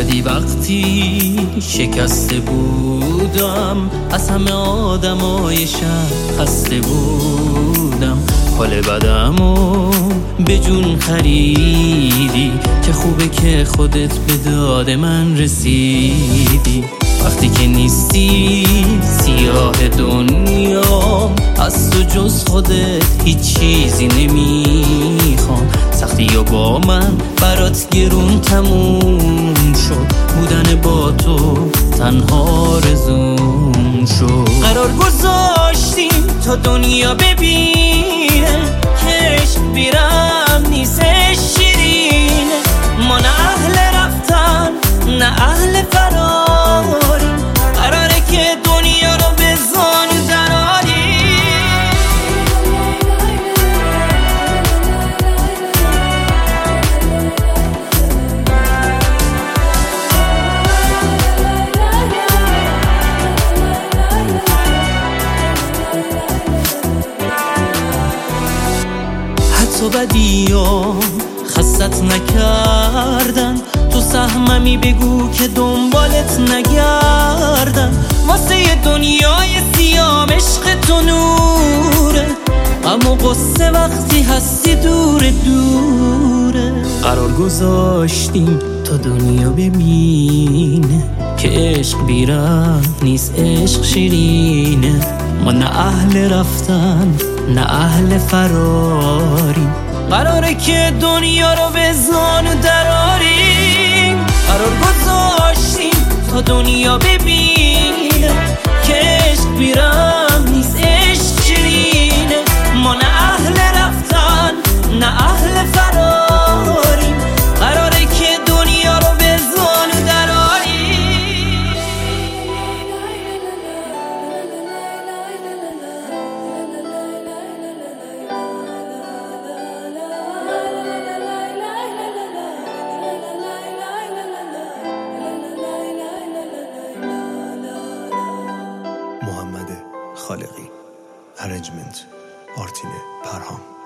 اومدی وقتی شکسته بودم، از همه آدمای شهر خسته بودم. حال بدمو به جون خریدی، که خوبه که خودت به داد من رسیدی. وقتی که نیستی سیاه دنیا، از تو جز خودت هیچ چیزی نمیخوام. سختی و با من برات گرون تموم شد، بودن با تو تنها رزوم شد. قرار گذاشتیم تا دنیا ببینه که عشق بیرم نیستش شیرینه. ما نه اهل رفتن نه اهل فراریم، قراره که دنیا رو به زانو دراریم. حتی بدیام خستت نکردن، تو سهممی بگو که دنبالت نگردن. واسه دنیای سیاه عشق تو نوره، اما قصه وقتی هستی دور دوره. قرار گذاشتیم تا دنیا ببینه که عشق بیرم نیست، عشق شیرینه. ما نه اهل رفتن نه اهل فراریم، قراره که دنیا رو به زانو دراریم. قرار گذاشتیم تا دنیا ببینه که عشق بیرم نیست، عشق شیرینه. ما نه اهل رفتن نه اهل فراریم، قراره که دنیا رو به زانو دراریم. محمد خالقی، ارنجمنت آرتین پرهام.